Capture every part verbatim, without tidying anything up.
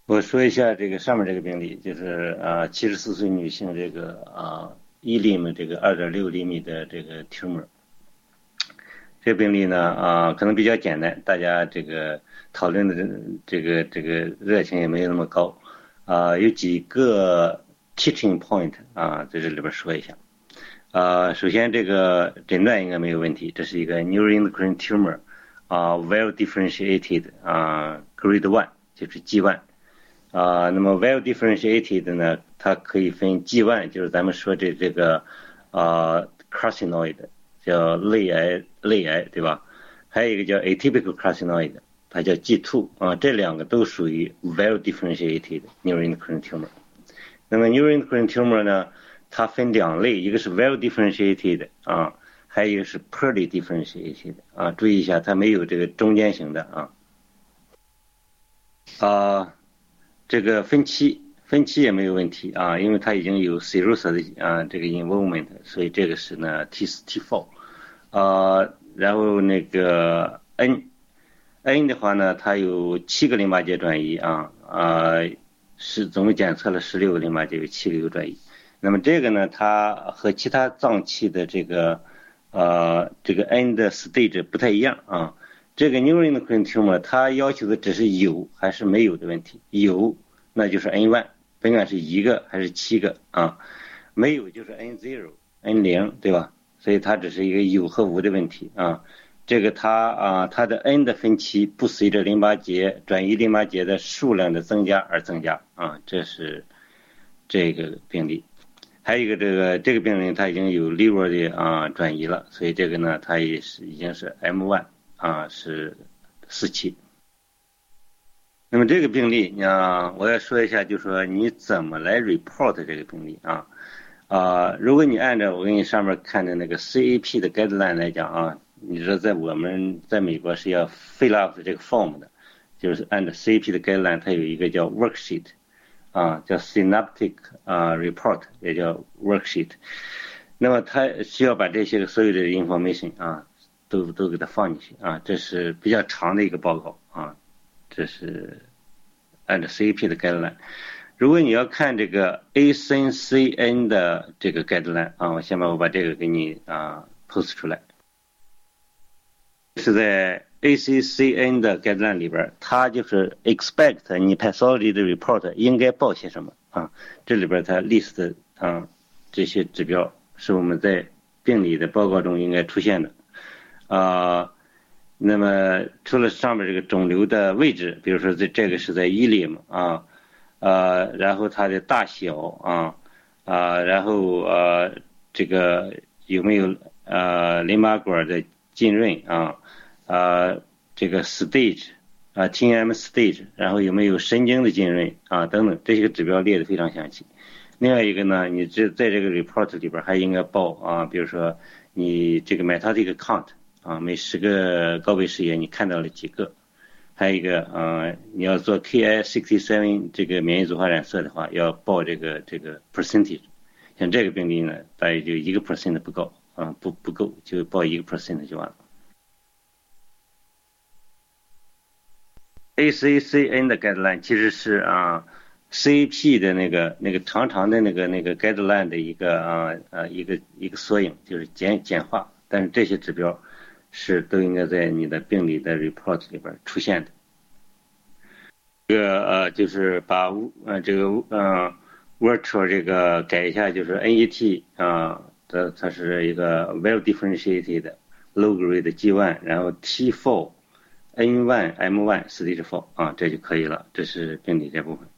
我说一下这个上面这个病例，就是啊，七十四岁女性这个啊，一厘米这个二点六厘米的这个 tumor。这个病例呢啊，可能比较简单，大家这个讨论的这个这个热情也没有那么高啊，有几个 teaching point 啊，在这里边说一下。啊，首先这个诊断应该没有问题，这是一个 neuroendocrine tumor 啊，well differentiated 啊，grade one 就是 G one。啊，那么 well differentiated 呢，它可以分 G one，就是咱们说的这个啊 carcinoid，叫类癌，类癌对吧？还有一个叫 atypical carcinoid，它叫 G two 啊，这两个都属于 well differentiated neuroendocrine tumor。那么 neuroendocrine tumor 呢，它分两类，一个是 well differentiated 啊，还有一个是 poorly differentiated 啊，注意一下，它没有这个中间型的啊。啊，这个分期分期也没有问题啊，因为它已经有 serosa 的啊这个 involvement，所以这个是呢 T 四 T 四，啊，然后那个 N N 的话呢，它有七个淋巴结转移啊啊，是总共检测了十六个淋巴结，有七个有转移。那么这个呢，它和其他脏器的这个呃这个 N 的 stage 不太一样啊。这个 neuroendocrine tumor 它要求的只是有还是没有的问题，有那就是 N 一，甭管是一个还是七个啊，没有就是 N 零 N 零，对吧？所以它只是一个有和无的问题啊。这个它啊，它的 N 的分期不随着淋巴结转移淋巴结的数量的增加而增加啊，这是这个病例。还有一个这个这个病人他已经有 liver 的啊转移了，所以这个呢他也是已经是 M 一啊，是四期。那么这个病例啊，我要说一下，就是说你怎么来 report 这个病例啊？啊，如果你按照我给你上面看的那个 C A P 的 guideline 来讲啊，你知道在我们在美国是要 fill out 这个 form 的，就是按照 C A P 的 guideline，它有一个叫 worksheet 啊，叫 synaptic 啊 report，也叫 worksheet。那么它需要把这些所有的 information 啊，都都给它放进去啊，这是比较长的一个报告啊，这是按照 C A P 的 guideline。如果你要看这个 A C N C N 的这个 guideline 啊，我先把我把这个给你啊 post 出来，是在 A C C N 的 guideline 里边，它就是 expect 你 pathology 的 report 应该报些什么啊？这里边它 list 啊这些指标是我们在病理的报告中应该出现的啊。那么除了上面这个肿瘤的位置，比如说这这个是在伊犁嘛啊。呃，然后它的大小啊啊，然后呃这个有没有呃淋巴管的浸润啊啊这个 stage 啊 T M stage， 然后有没有神经的浸润啊等等，这些个指标列的非常详细。另外一个呢，你这在这个 report 里边还应该报啊，比如说你这个 mitotic count 啊，每十个高位视野你看到了几个。还有一个呃，你要做 K I 六十七 这个免疫组化染色的话，要报这个这个 percentage。像这个病例呢，大约就一个 percent 不够啊，不不够，就报一个 percent 就完了。A C C N 的 guideline 其实是啊 C A P 的那个那个长长的那个那个 guideline 的一个啊啊一个一个缩影，就是简简化，但是这些指标是都应该在你的病理的 report 里边出现的。这个呃，就是把呃这个呃 virtual 这个改一下，就是 N E T 啊，它它是一个 well differentiated low grade G 一，然后 T 四 N 一 M 一 stage 四啊，这就可以了。这是病理这部分。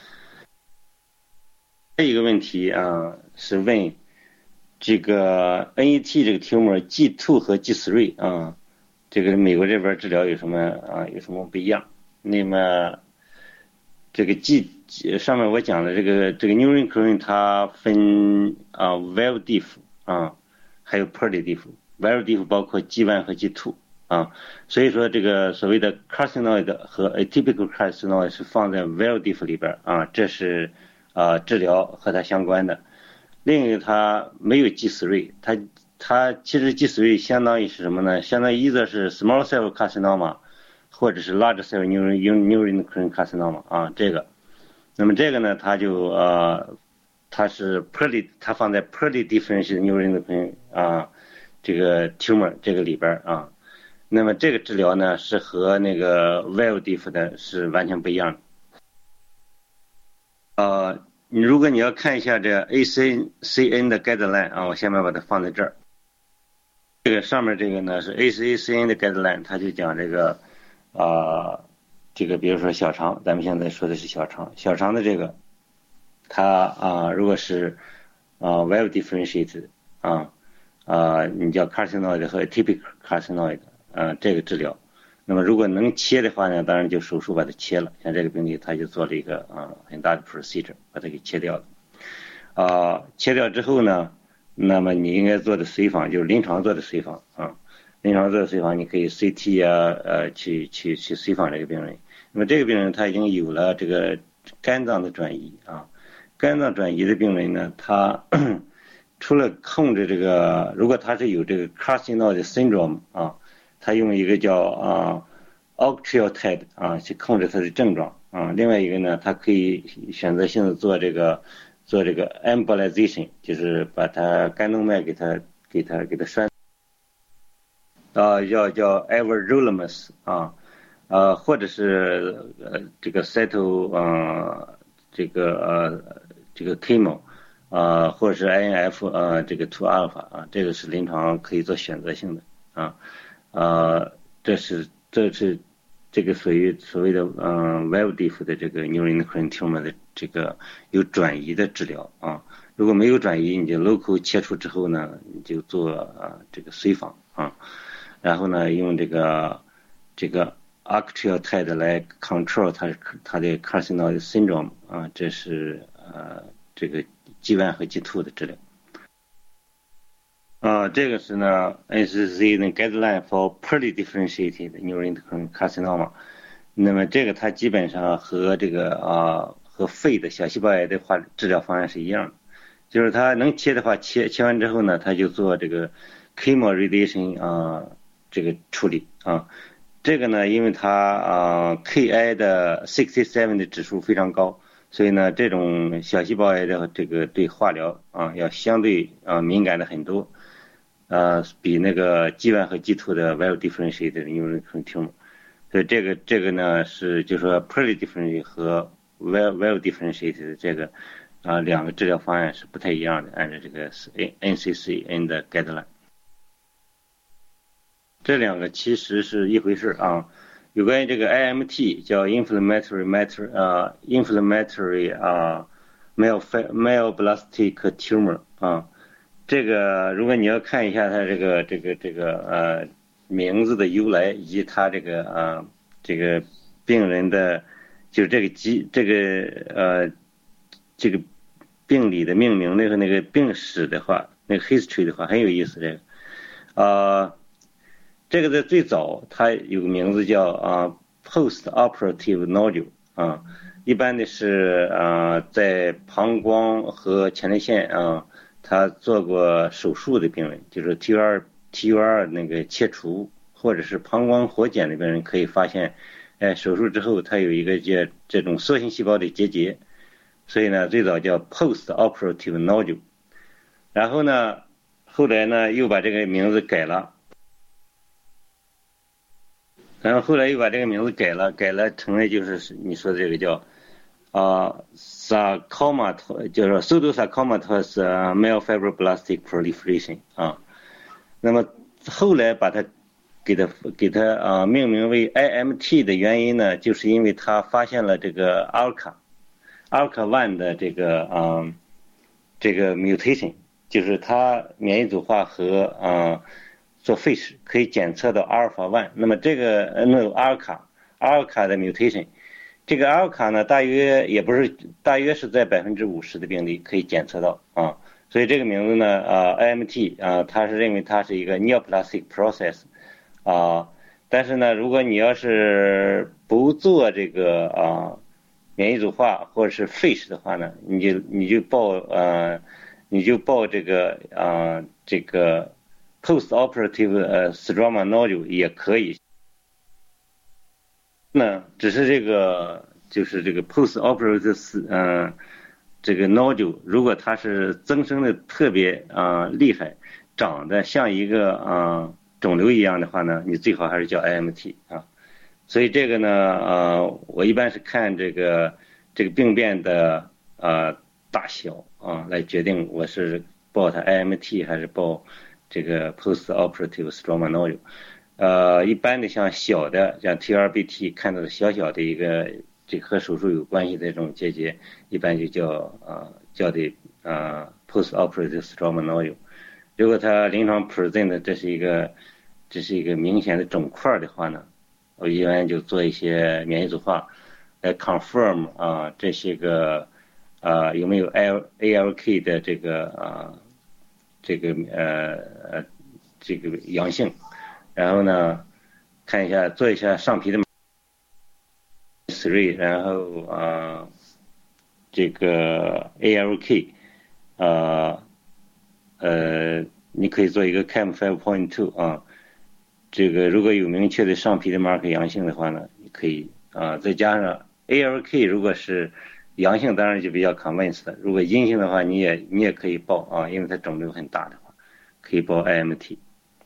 还有一个问题啊，是问这个 N E T 这个 tumor G 二 和 G 三 啊，这个美国这边治疗有什么啊有什么不一样？那么这个 G 上面我讲的这个这个 neuroendocrine 它分啊 well diff 啊，还有 poorly diff。well diff 包括 G 一 和 G 二 啊，所以说这个所谓的 carcinoid 和 atypical carcinoid 是放在 well diff 里边啊，这是啊治疗和它相关的。另一个它没有 G 三，它它其实 G 三相当于是什么呢？相当于一个是 small cell carcinoma。或者是 large cell neuroendocrine carcinoma 啊，这个那么这个呢，它就呃，它是 poorly， 它放在 poorly differentiated neuroendocrine 啊这个 tumor 这个里边啊。那么这个治疗呢，是和那个 Veldiff 的是完全不一样的。呃，你如果你要看一下这 A C C N 的 guideline 啊，我下面把它放在这儿。这个上面这个呢是 A C C N 的 guideline， 它就讲这个啊、呃，这个比如说小肠，咱们现在说的是小肠，小肠的这个，它啊、呃，如果是啊、呃、well differentiated 啊啊、呃，你叫 carcinoid 和 atypical carcinoid 啊、呃，这个治疗。那么如果能切的话呢，当然就手术把它切了。像这个病例，他就做了一个啊、呃、很大的 procedure， 把它给切掉了。啊、呃，切掉之后呢，那么你应该做的随访就是临床做的随访啊，临床做的随访，你可以 C T 啊，呃，去去去随访这个病人。那么这个病人他已经有了这个肝脏的转移啊，肝脏转移的病人呢，他除了控制这个，如果他是有这个 carcinoid syndrome 啊。他用一个叫啊 octreotide 啊去控制他的症状啊，另外一个呢，他可以选择性的做这个做这个 embolization， 就是把他肝动脉给他给他给他栓啊，叫叫 everolimus 啊呃或者是呃这个 cyto 呃这个呃这个 chemo 啊或者是 I N F 呃这个 two alpha 啊，这个是临床可以做选择性的啊。呃，这是这是这个属于所谓的嗯 Veldiff 的这个 neuroendocrine tumor 的这个有转移的治疗啊。如果没有转移，你就 local 切除之后呢，你就做啊这个随访啊，然后呢用这个这个 octreotide 来 control 它它的 carcinoid syndrome 啊，这是呃这个 G 一 和 G 二 的治疗。啊、呃，这个是呢 N C C 的 guideline for poorly differentiated neuroendocrine carcinoma。那么这个它基本上和这个啊、呃、和肺的小细胞癌的话治疗方案是一样的，就是它能切的话切切完之后呢，它就做这个 chemo radiation 啊、呃、这个处理啊。这个呢，因为它啊、呃、K I 的六十七的指数非常高，所以呢这种小细胞癌的这个对化疗啊要相对啊敏感的很多。呃，比那个 G 一 和 G 二 的 well differentiated neuroendocrine tumor， 所以这个这个呢是就是说 poorly differentiated 和 well well differentiated 这个啊、呃、两个治疗方案是不太一样的，按照这个 N C C N 的 guideline。这两个其实是一回事啊。有关于这个 I M T 叫 inflammatory matter 呃 inflammatory 啊 myeloblastic tumor 啊。这个如果你要看一下它这个这个这个呃名字的由来，以及它这个呃这个病人的就是这个疾这个呃这个病理的命名的和那个病史的话，那个 history 的话很有意思。这个呃这个在最早它有个名字叫啊 post-operative nodule 啊，一般的是啊在膀胱和前列腺啊。他做过手术的病人，就是 T U R T U R 那个切除，或者是膀胱活检的病人，可以发现，哎，手术之后他有一个叫这种缩形细胞的结节，所以呢，最早叫 post-operative nodule。然后呢，后来呢又把这个名字改了，然后后来又把这个名字改了，改了成了就是你说的这个叫。啊 sarcoma 就是 pseudosarcomatous myofibroblastic proliferation 啊，那么后来把它给它给它啊命名为 I M T 的原因呢，就是因为它发现了这个 A L K A A L K 一 的这个啊这个 mutation， 就是它免疫组化和啊做 fish 可以检测到 alpha 一， 那么这个那 A L K A L K 的 mutation。这个 A L K 呢，大约也不是，大约是在百分之五十的病例可以检测到啊，所以这个名字呢，呃 I M T 啊，它是认为它是一个 neoplastic process 啊，但是呢，如果你要是不做这个啊免疫组化或者是 fish 的话呢，你就你就报呃你就报这个啊这个 post-operative 呃 stroma nodule 也可以。那只是这个就是这个 post-operative 呃这个 nodule， 如果它是增生的特别啊、呃、厉害，长得像一个啊、呃、肿瘤一样的话呢，你最好还是叫 I M T 啊。所以这个呢，呃，我一般是看这个这个病变的呃大小啊，来决定我是报它 I M T 还是报这个 post-operative stroma nodule。呃，一般的像小的像 T R B T 看到的小小的一个这和手术有关系的这种结节，一般就叫呃叫的呃 post-operative stroma nodule。如果它临床 present 的这是一个这是一个明显的肿块的话呢，我一般就做一些免疫组化来 confirm 啊这些个啊有没有 L A L K 的这个啊这个呃呃这个阳性，然后呢看一下做一下上皮的三，然后啊这个 A L K 啊呃你可以做一个 C A M five point two 啊。这个如果有明确的上皮的 marker 阳性的话呢，你可以啊、呃、再加上 A L K， 如果是阳性，当然就比较 convinced 的。如果阴性的话，你也你也可以报啊，因为它肿瘤很大的话，可以报 I M T。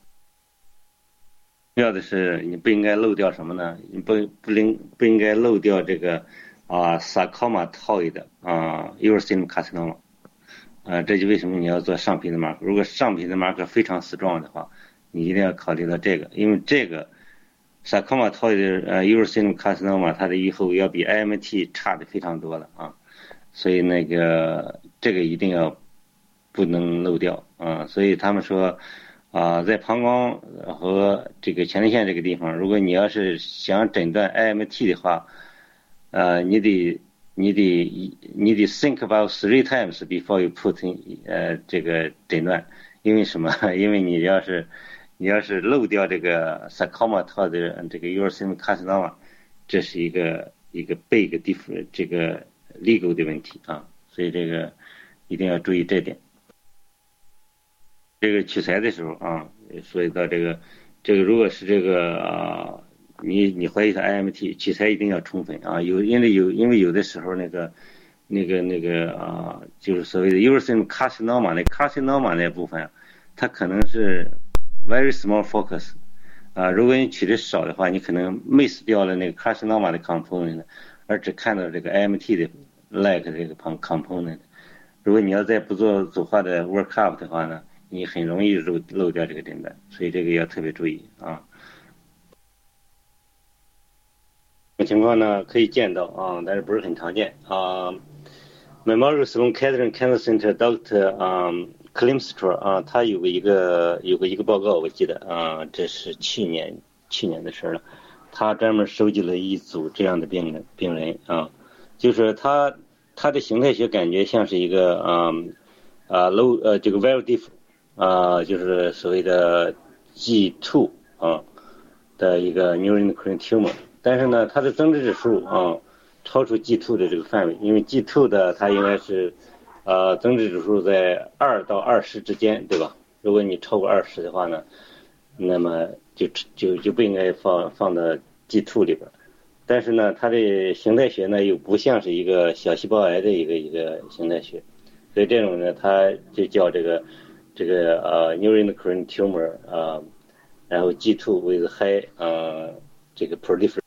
重要的是你不应该漏掉什么呢？你不不应不应该漏掉这个啊 sarcomatoid 啊 urothelium carcinoma 啊，这就为什么你要做上皮的 marker。如果上皮的 marker 非常 strong 的话，你一定要考虑到这个，因为这个 sarcomatoid 呃 urothelium carcinoma 它的预后要比 I M T 差的非常多了啊，所以那个这个一定要不能漏掉啊。所以他们说啊，在膀胱和这个前列腺这个地方，如果你要是想诊断 I M T 的话，呃，你得你得你得 think about three times before you put in 呃这个诊断，因为什么？因为你要是你要是漏掉这个 sarcoma 套的这个 urothelium carcinoma， 这是一个一个 big difference 这个 legal 的问题啊，所以这个一定要注意这点。这个取材的时候啊，说到这个这个如果是这个啊，你你怀疑是 I M T， 取材一定要充分啊，有因为有因为有的时候那个那个那个啊，就是所谓的 urothelium carcinoma 那 carcinoma 那部分，它可能是very small focus 啊，如果你取的少的话，你可能 miss 掉了那个 carcinoma 的 component， 而只看到这个 I M T 的 like 这个 component。如果你要再不做组化的 workup 的话呢，你很容易漏漏掉这个诊断，所以这个要特别注意啊。这种情况呢可以见到啊，但是不是很常见啊。Memorial Sloan Kettering Cancer Center Doctor 啊 Klimstra 啊，他有个一个有个一个报告，我记得啊，这是去年去年的事了。他专门收集了一组这样的病人病人啊，就是他他的形态学感觉像是一个啊啊 low 呃这个 very diff 啊，就是所谓的 G 二 啊的一个 neuroendocrine tumor， 但是呢，它的增殖指数啊超出 G 二 的这个范围，因为 G 二 的它应该是呃增殖指数在二到二十之间，对吧？如果你超过二十的话呢，那么就就就不应该放放到 G 二 里边。但是呢，它的形态学呢又不像是一个小细胞癌的一个一个形态学，所以这种呢，它就叫这个这个呃 neuroendocrine tumor 啊、呃，然后 G 二 with high 呃这个 proliferation。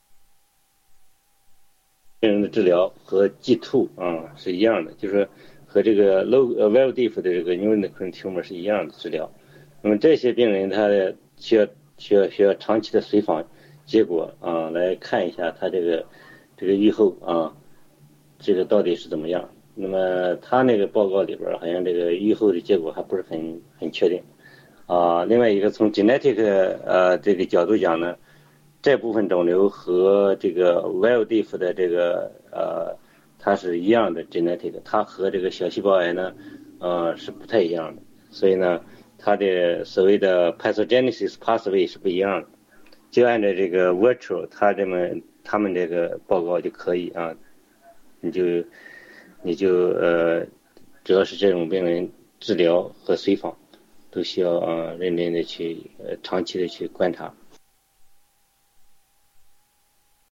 病人的治疗和 G 二 啊是一样的，就是和这个 low 呃 well diff 的这个 neuroendocrine tumor 是一样的治疗。那么这些病人他的需要需要需要长期的随访结果啊来看一下他这个这个预后啊这个到底是怎么样。那么他那个报告里边好像这个预后的结果还不是很很确定啊。另外一个从 genetic 呃这个角度讲呢，这部分肿瘤和这个 wild diff 的这个呃，它是一样的 genetic， 它和这个小细胞癌呢，呃是不太一样的，所以呢，它的所谓的 pathogenesis pathway 是不一样的。就按照这个 virtual， 它这么他们这个报告就可以啊，你就你就呃，主要是这种病人治疗和随访都需要啊认真的去呃长期的去观察。